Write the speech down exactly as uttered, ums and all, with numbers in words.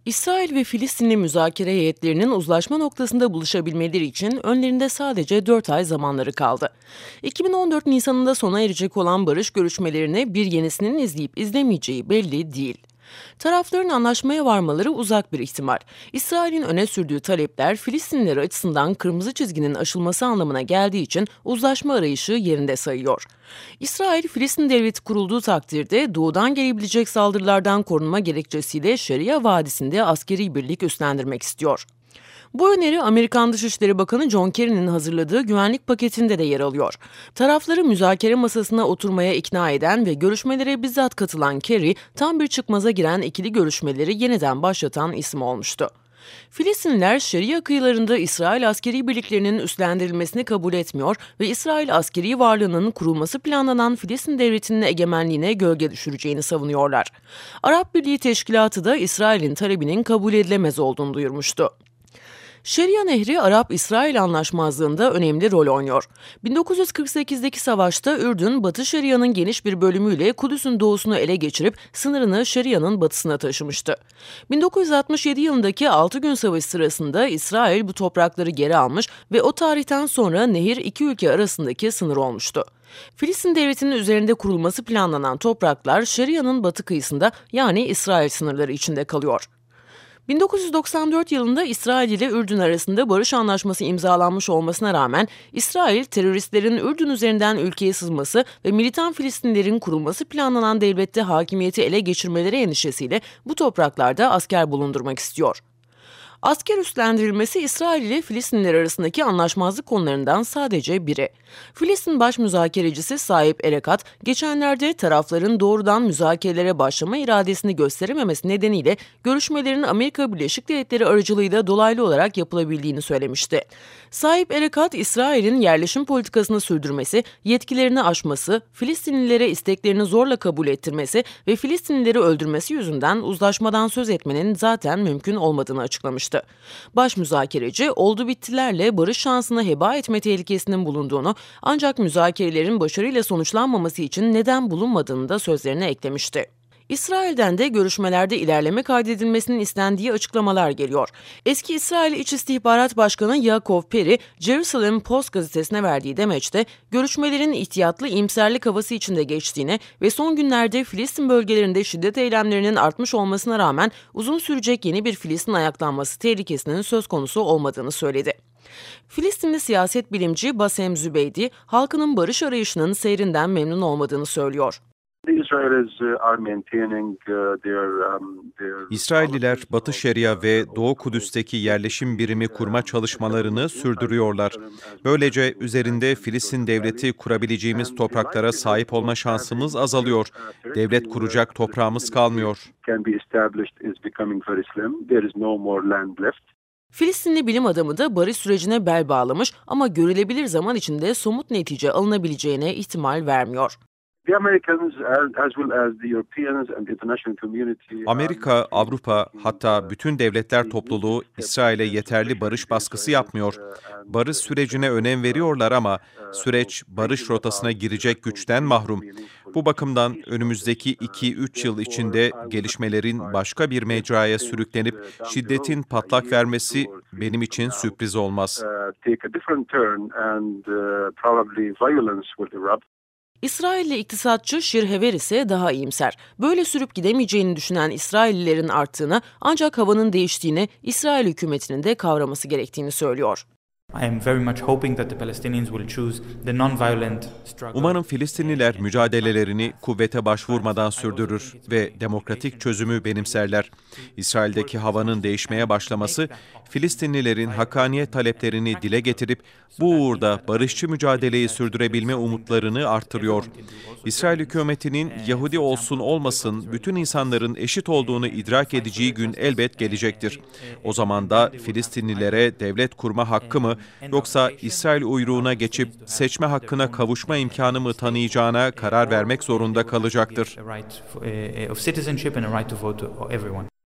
İsrail ve Filistinli müzakere heyetlerinin uzlaşma noktasında buluşabilmeleri için önlerinde sadece dört ay zamanları kaldı. iki bin on dört Nisan'ında sona erecek olan barış görüşmelerini bir yenisinin izleyip izlemeyeceği belli değil. Tarafların anlaşmaya varmaları uzak bir ihtimal. İsrail'in öne sürdüğü talepler Filistinliler açısından kırmızı çizginin aşılması anlamına geldiği için uzlaşma arayışı yerinde sayıyor. İsrail, Filistin devleti kurulduğu takdirde doğudan gelebilecek saldırılardan korunma gerekçesiyle Şeria Vadisi'nde askeri birlik üstlendirmek istiyor. Bu öneri Amerikan Dışişleri Bakanı John Kerry'nin hazırladığı güvenlik paketinde de yer alıyor. Tarafları müzakere masasına oturmaya ikna eden ve görüşmelere bizzat katılan Kerry, tam bir çıkmaza giren ikili görüşmeleri yeniden başlatan isim olmuştu. Filistinliler Şeria kıyılarında İsrail askeri birliklerinin üstlendirilmesini kabul etmiyor ve İsrail askeri varlığının kurulması planlanan Filistin devletinin egemenliğine gölge düşüreceğini savunuyorlar. Arap Birliği Teşkilatı da İsrail'in talebinin kabul edilemez olduğunu duyurmuştu. Şeria Nehri Arap-İsrail anlaşmazlığında önemli rol oynuyor. bin dokuz yüz kırk sekizdeki savaşta Ürdün, Batı Şeria'nın geniş bir bölümüyle Kudüs'ün doğusunu ele geçirip sınırını Şeria'nın batısına taşımıştı. bin dokuz yüz altmış yedi yılındaki altı gün savaşı sırasında İsrail bu toprakları geri almış ve o tarihten sonra nehir iki ülke arasındaki sınır olmuştu. Filistin devletinin üzerinde kurulması planlanan topraklar Şeria'nın batı kıyısında, yani İsrail sınırları içinde kalıyor. bin dokuz yüz doksan dört yılında İsrail ile Ürdün arasında barış anlaşması imzalanmış olmasına rağmen İsrail, teröristlerin Ürdün üzerinden ülkeye sızması ve militan Filistinlilerin kurulması planlanan devlette hakimiyeti ele geçirmeleri endişesiyle bu topraklarda asker bulundurmak istiyor. Asker üstlendirilmesi İsrail ile Filistinliler arasındaki anlaşmazlık konularından sadece biri. Filistin baş müzakerecisi Saip Erekat, geçenlerde tarafların doğrudan müzakerelere başlama iradesini gösterememesi nedeniyle görüşmelerin Amerika Birleşik Devletleri aracılığıyla dolaylı olarak yapılabildiğini söylemişti. Saip Erekat, İsrail'in yerleşim politikasını sürdürmesi, yetkilerini aşması, Filistinlilere isteklerini zorla kabul ettirmesi ve Filistinlileri öldürmesi yüzünden uzlaşmadan söz etmenin zaten mümkün olmadığını açıklamıştı. Baş müzakereci, oldu bittilerle barış şansını heba etme tehlikesinin bulunduğunu, ancak müzakerelerin başarıyla sonuçlanmaması için neden bulunmadığını da sözlerine eklemişti. İsrail'den de görüşmelerde ilerleme kaydedilmesinin istendiği açıklamalar geliyor. Eski İsrail İç İstihbarat Başkanı Yaakov Peri, Jerusalem Post gazetesine verdiği demeçte, görüşmelerin ihtiyatlı iyimserlik havası içinde geçtiğini ve son günlerde Filistin bölgelerinde şiddet eylemlerinin artmış olmasına rağmen uzun sürecek yeni bir Filistin ayaklanması tehlikesinin söz konusu olmadığını söyledi. Filistinli siyaset bilimci Bassem Zübeydi, halkının barış arayışının seyrinden memnun olmadığını söylüyor. İsrailliler Batı Şeria ve Doğu Kudüs'teki yerleşim birimi kurma çalışmalarını sürdürüyorlar. Böylece üzerinde Filistin devleti kurabileceğimiz topraklara sahip olma şansımız azalıyor. Devlet kuracak toprağımız kalmıyor. Filistinli bilim adamı da barış sürecine bel bağlamış ama görülebilir zaman içinde somut netice alınabileceğine ihtimal vermiyor. Amerika, Avrupa, hatta bütün devletler topluluğu İsrail'e yeterli barış baskısı yapmıyor. Barış sürecine önem veriyorlar ama süreç barış rotasına girecek güçten mahrum. Bu bakımdan önümüzdeki iki üç yıl içinde gelişmelerin başka bir mecraya sürüklenip şiddetin patlak vermesi benim için sürpriz olmaz. İsrailli iktisatçı Shir Hever ise daha iyimser. Böyle sürüp gidemeyeceğini düşünen İsraillilerin arttığını, ancak havanın değiştiğini İsrail hükümetinin de kavraması gerektiğini söylüyor. Umarım Filistinliler mücadelelerini kuvvete başvurmadan sürdürür ve demokratik çözümü benimserler. İsrail'deki havanın değişmeye başlaması, Filistinlilerin hakkaniyet taleplerini dile getirip bu uğurda barışçı mücadeleyi sürdürebilme umutlarını artırıyor. İsrail hükümetinin Yahudi olsun olmasın bütün insanların eşit olduğunu idrak edeceği gün elbet gelecektir. O zaman da Filistinlilere devlet kurma hakkı mı, yoksa İsrail uyruğuna geçip seçme hakkına kavuşma imkanı mı tanıyacağına karar vermek zorunda kalacaktır.